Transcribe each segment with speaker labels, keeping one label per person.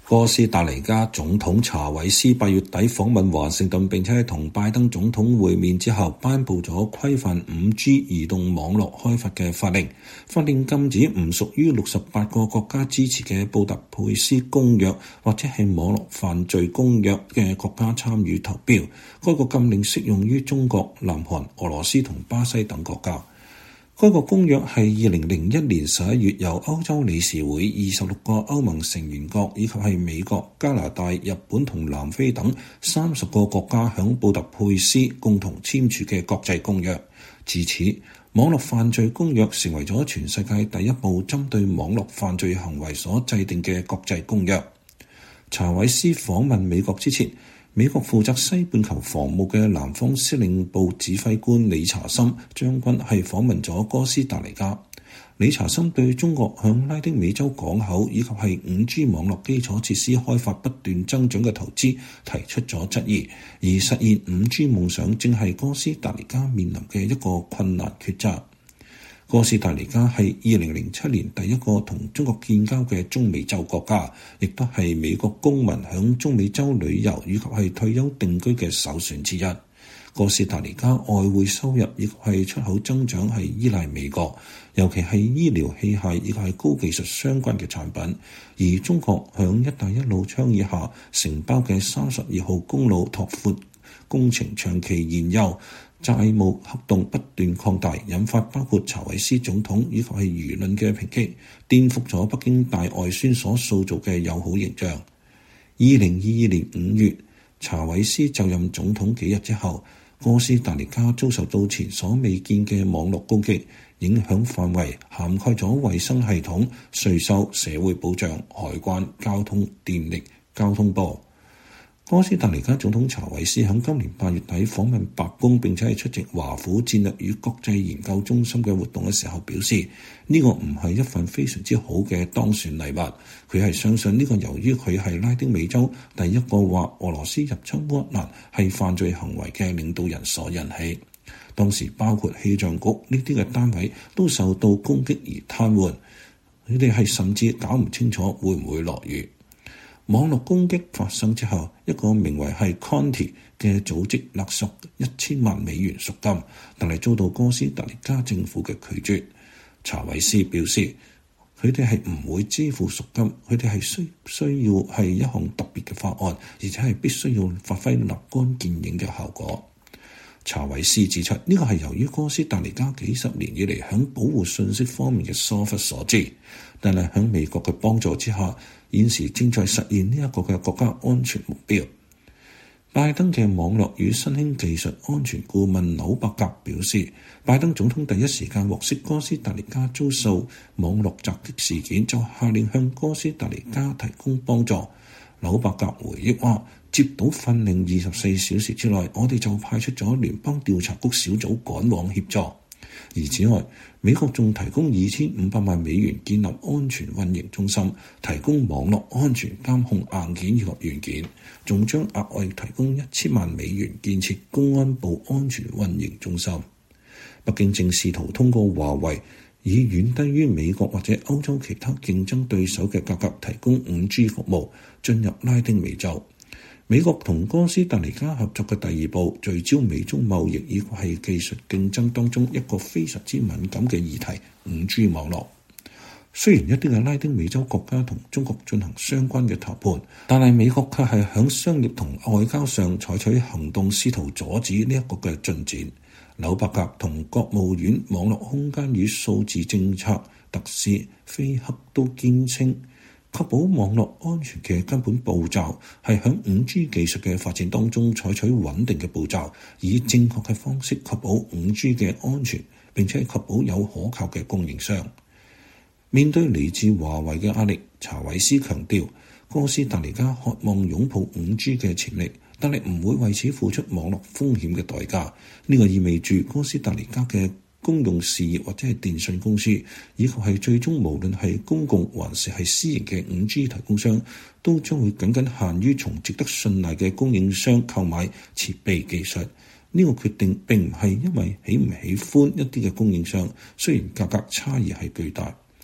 Speaker 1: 哥斯達黎加總統查韋斯8月底訪問華盛頓，並且同拜登總統會面之後，頒布咗規範 5G 移動網絡開發嘅法令。法令禁止唔屬於68個國家支持嘅布達佩斯公約或者係網絡犯罪公約嘅國家參與投標。該個禁令適用於中國、南韓、俄羅斯同巴西等國家。該個公約係2001年11月由歐洲理事會26個歐盟成員國以及係美國、加拿大、日本同南非等30個國家響布達佩斯共同簽署嘅國際公約。自此，網絡犯罪公約成為咗全世界第一部針對網絡犯罪行為所制定嘅國際公約。查韋斯訪問美國之前，美國負責西半球防務嘅南方司令部指揮官理查森將軍係訪問咗哥斯達黎加。理查森對中國向拉丁美洲港口以及係 5G 網絡基礎設施開發不斷增長嘅投資提出咗質疑，而實現 5G 夢想正係哥斯達黎加面臨嘅一個困難抉擇。哥斯達黎加係2007年第一個同中國建交嘅中美洲國家，亦都係美國公民響中美洲旅遊以及係退休定居嘅首選之一。哥斯達黎加外匯收入亦係出口增長係依賴美國，尤其係醫療器械以及係高技術相關嘅產品。而中國響一帶一路倡議下承包嘅32號公路拓闊工程長期延誤，債務黑洞不斷擴大，引發包括查韋斯總統以及係輿論嘅抨擊，顛覆咗北京大外宣所塑造嘅友好形象。2022年5月，查韋斯就任總統幾日之後，哥斯達黎加遭受到前所未見嘅網絡攻擊，影響範圍涵蓋咗衛生系統、稅收、社會保障、海關、交通、電力、交通部。哥斯達黎加總統查韋斯喺今年8月底訪問白宮，並且係出席華府戰略與國際研究中心嘅活動嘅時候表示，呢個唔係一份非常之好嘅當選禮物。佢係相信呢個由於佢係拉丁美洲第一個話俄羅斯入侵烏克蘭係犯罪行為嘅領導人所引起。當時包括氣象局呢啲嘅單位都受到攻擊而癱瘓，佢哋係甚至搞唔清楚會唔會落雨。網絡攻擊發生之後，一個名為係 Conti 嘅組織勒索1000萬美元贖金，但係遭到哥斯達黎加政府嘅拒絕。查韋斯表示，佢哋係唔會支付贖金，佢哋係需要係一項特別嘅法案，而且係必須要發揮立竿見影嘅效果。查韋斯指出，呢個係由於哥斯達黎加幾十年以嚟喺保護信息方面嘅疏忽所致，但係喺美國嘅幫助之下，現時正在實現呢一個嘅國家安全目標。拜登嘅網絡與新興技術安全顧問紐伯格表示，拜登總統第一時間獲悉哥斯達黎加遭受網絡襲擊事件，就下令向哥斯達黎加提供幫助。紐伯格回憶話，接到訓令24小時之內，我哋就派出咗聯邦調查局小組趕往協助。而此外，美國仲提供2500萬美元建立安全運營中心，提供網絡安全監控硬件以及軟件，仲將額外提供1000萬美元建設公安部安全運營中心。北京正試圖通過華為以遠低於美國或者歐洲其他競爭對手嘅價格提供 5G 服務，進入拉丁美洲。美國同哥斯達黎加合作嘅第二步，聚焦美中貿易以及係技術競爭當中一個非常之敏感嘅議題 5G 網絡。雖然一啲嘅拉丁美洲國家同中國進行相關嘅談判，但係美國卻係喺商業同外交上採取行動，試圖阻止呢一個嘅進展。紐伯格同國務院網絡空間與數字政策特使菲克都堅稱，確保網絡安全嘅根本步驟係喺 5G 技術嘅發展當中採取穩定嘅步驟，以正確嘅方式確保 5G 嘅安全，並且確保有可靠嘅供應商。面對嚟自華為嘅壓力，查韋斯強調，哥斯達黎加渴望擁抱 5G 嘅潛力，但係唔會為此付出網絡風險嘅代價。呢個意味住哥斯達黎加嘅公用事業或者係電信公司，以及係最終無論係公共還是係私營嘅 5G 提供商，都將會僅僅限於從值得信賴嘅供應商購買設備技術。呢個決定並唔係因為喜唔喜歡一啲嘅供應商，雖然價格差異係巨大。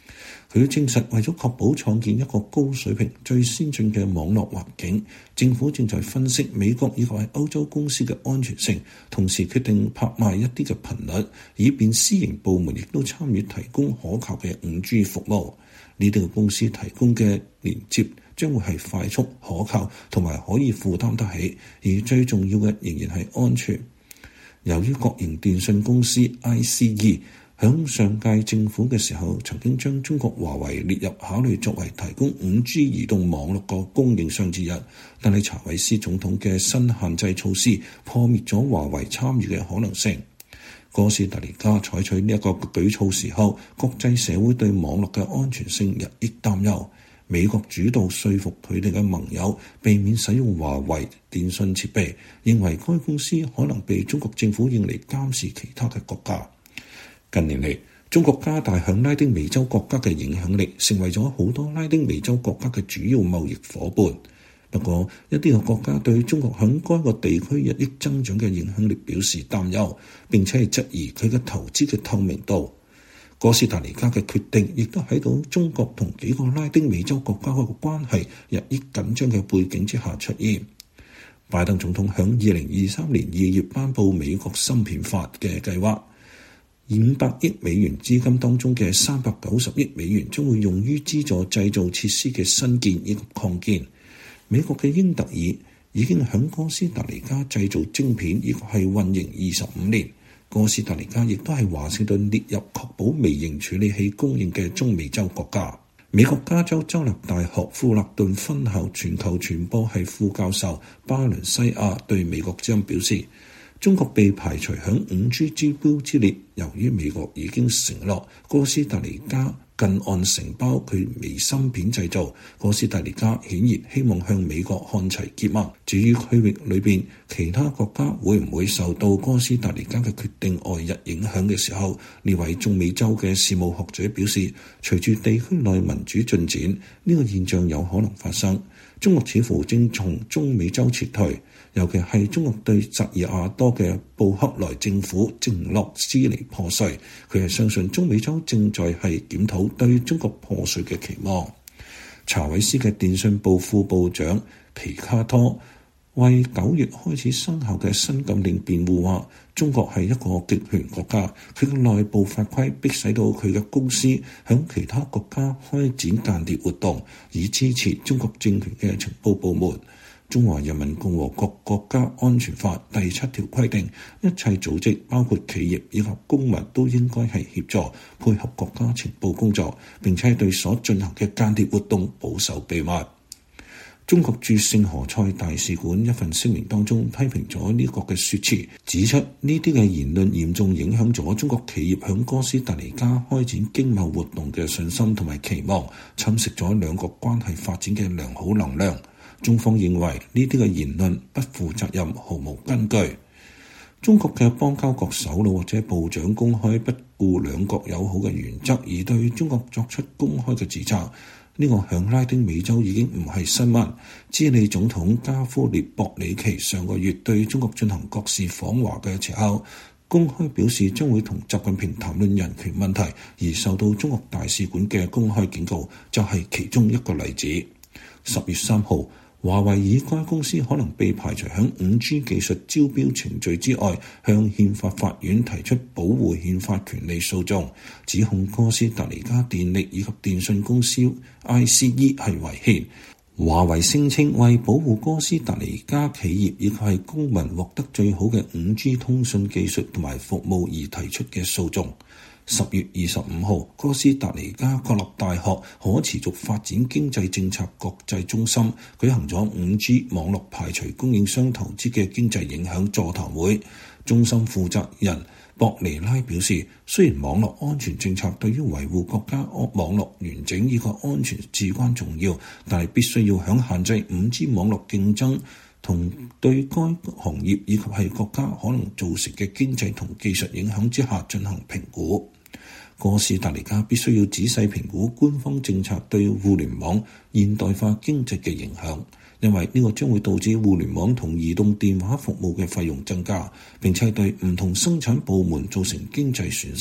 Speaker 1: 佢證實，為咗確保創建一個高水平、最先進嘅網絡環境，政府正在分析美國以及係歐洲公司嘅安全性，同時決定拍賣一啲嘅頻率，以便私營部門亦都參與提供可靠嘅 5G 服務。呢啲嘅公司提供嘅連接將會係快速、可靠同埋可以負擔得起，而最重要嘅仍然係安全。由於國營電信公司 ICE響上屆政府嘅時候，曾經將中國華為列入考慮作為提供 5G 移動網絡個供應商之一，但係查韋斯總統嘅新限制措施破滅咗華為參與嘅可能性。哥斯達黎加採取呢一個舉措時候，國際社會對網絡嘅安全性日益擔憂。美國主導說服佢哋嘅盟友避免使用華為電信設備，認為該公司可能被中國政府用嚟監視其他嘅國家。近年嚟，中國加大向拉丁美洲國家嘅影響力，成為咗好多拉丁美洲國家嘅主要貿易夥伴。不過，一啲嘅國家對中國響該個地區日益增長嘅影響力表示擔憂，並且係質疑佢嘅投資嘅透明度。哥斯達黎加嘅決定亦都喺到中國同幾個拉丁美洲國家嘅關係日益緊張嘅背景之下出現。拜登總統響2023年2月頒布美國芯片法嘅計劃。500億美元資金當中嘅390億美元將會用於資助製造設施嘅新建以及擴建。美國嘅英特爾已經響哥斯達黎加製造晶片，亦係運營25年。哥斯達黎加亦都係華盛頓列入確保微型處理器供應嘅中美洲國家。美國加州州立大學富勒頓分校全球傳播系副教授巴倫西亞對美國之音表示，中國被排除響 5G 指標之列，由於美國已經承諾哥斯達黎加近岸承包佢微芯片製造，哥斯達黎加顯然希望向美國看齊結盟。至於區域裏邊其他國家會唔會受到哥斯達黎加嘅決定外溢影響嘅時候，呢位中美洲嘅事務學者表示，隨住地區內民主進展，呢個現象有可能發生。中國似乎正從中美洲撤退，尤其係中國對扎爾瓦多嘅布克萊政府正落斯嚟破碎。佢係相信中美洲正在係檢討對中國破碎嘅期望。查韋斯嘅電信部副部長皮卡托為9月開始生效嘅新禁令辯護話，中國係一個極權國家，佢嘅內部法規迫使到佢嘅公司響其他國家開展間諜活動，以支持中國政權嘅情報部門。中華人民共和國國家安全法第7條規定，一切組織包括企業以及公民都應該係協助配合國家情報工作，並且對所進行嘅間諜活動保守秘密。中國駐聖何塞大使館一份聲明當中批評咗呢個嘅說辭，指出呢啲嘅言論嚴重影響咗中國企業響哥斯達黎加開展經貿活動嘅信心同埋期望，侵蝕咗兩國關係發展嘅良好能量。中方認為呢啲嘅言論不負責任，毫無根據。中國嘅邦交國首腦或者部長公開不顧兩國友好嘅原則，而對中國作出公開嘅指責，呢個響拉丁美洲已經唔係新聞。智利總統加夫列博里奇上個月對中國進行國事訪華嘅時候，公開表示將會同習近平談論人權問題，而受到中國大使館嘅公開警告，就係其中一個例子。10月3號，華為以該公司可能被排除響 5G 技術招標程序之外，向憲法法院提出保護憲法權利訴訟，指控哥斯達黎加電力以及電信公司 ICE 係違憲。華為聲稱為保護哥斯達黎加企業以及係公民獲得最好嘅 5G 通訊技術同埋服務而提出嘅訴訟。10月25號，哥斯達黎加國立大學可持續發展經濟政策國際中心舉行咗 5G 網絡排除供應商投資嘅經濟影響座談會。中心負責人博尼拉表示，雖然網絡安全政策對於維護國家網絡完整以及安全至關重要，但係必須要喺限制 5G 網絡競爭同對該行業以及係國家可能造成嘅經濟同技術影響之下進行評估。哥斯達黎加必須要仔細評估官方政策對互聯網現代化經濟嘅影響，因為呢個將會導致互聯網同移動電話服務嘅費用增加，並且對唔同生產部門造成經濟損失。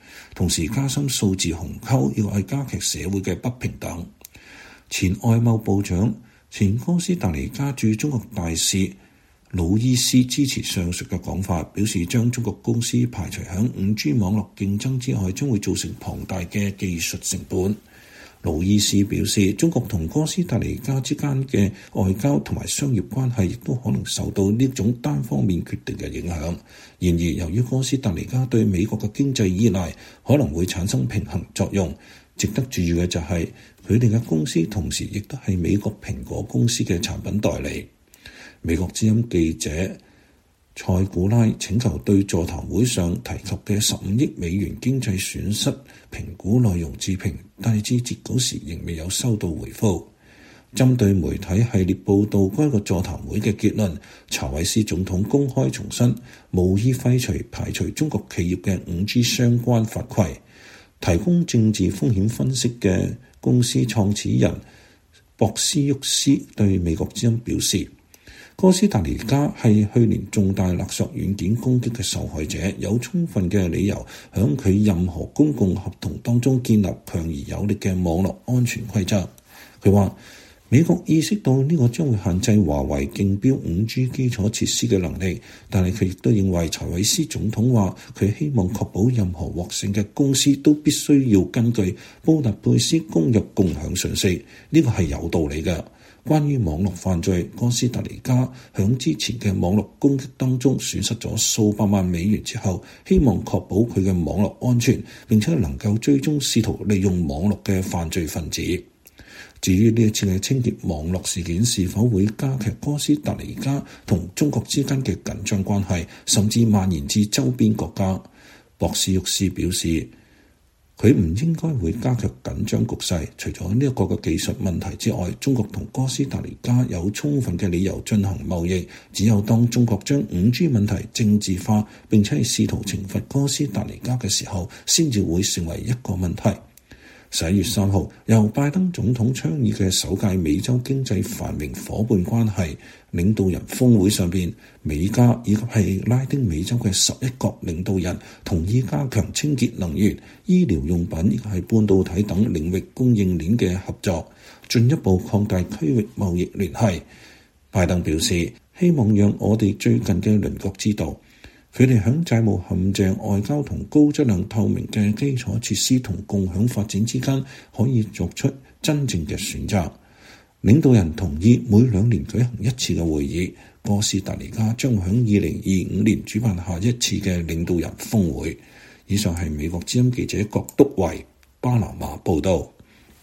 Speaker 1: 同時加深數字鴻溝，亦係加劇社會嘅不平等。前外貿部長、前哥斯達黎加駐中國大使魯伊斯支持上述嘅講法，表示將中國公司排除響 5G 網絡競爭之外，將會造成龐大嘅技術成本。魯伊斯表示，中國同哥斯達黎加之間嘅外交同埋商業關係亦都可能受到呢種單方面決定嘅影響。然而，由於哥斯達黎加對美國嘅經濟依賴，可能會產生平衡作用。值得注意嘅就係佢哋嘅公司同時亦都係美國蘋果公司嘅產品代理。美國之音記者塞古拉請求對座談會上提及嘅15億美元經濟損失評估內容置評，但係至截稿時仍未有收到回覆。針對媒體系列報導該個座談會嘅結論，查韋斯總統公開重申無意排除中國企業嘅 5G 相關法規。提供政治風險分析嘅公司創始人博斯沃斯對美國之音表示，哥斯達黎加係去年重大勒索軟件攻擊嘅受害者，有充分嘅理由響佢任何公共合同當中建立強而有力嘅網絡安全規則。佢話，美國意識到呢個將會限制華為競標 5G 基礎設施嘅能力，但係佢亦都認為查韋斯總統話佢希望確保任何獲勝嘅公司都必須要根據布達佩斯公約共享信息，呢個係有道理嘅。關於網絡犯罪，哥斯達黎加響之前嘅網絡攻擊當中損失咗數百萬美元之後，希望確保佢嘅網絡安全，並且能夠追蹤試圖利用網絡嘅犯罪分子。至於呢一次嘅清潔網絡事件是否會加劇哥斯達黎加同中國之間嘅緊張關係，甚至蔓延至周邊國家，博斯沃斯表示，佢唔應該會加劇緊張局勢。除咗呢一個嘅技術問題之外，中國同哥斯達黎加有充分嘅理由進行貿易。只有當中國將 5G 問題政治化，並且係試圖懲罰哥斯達黎加嘅時候，先至會成為一個問題。11月3號，由拜登總統倡議嘅首屆美洲經濟繁榮夥伴關係領導人峰會上邊，美加以及係拉丁美洲嘅11國領導人同意加強清潔能源、醫療用品以及係半導體等領域供應鏈嘅合作，進一步擴大區域貿易聯繫。拜登表示，希望讓我哋最近嘅鄰國知道，佢哋喺債務陷阱、外交同高質量透明嘅基礎設施同共享發展之間，可以作出真正嘅選擇。領導人同意每2年舉行一次嘅會議。哥斯達黎加將會喺2025年主辦下一次嘅領導人峰會。以上係美國之音記者郭篤維巴拿馬報道。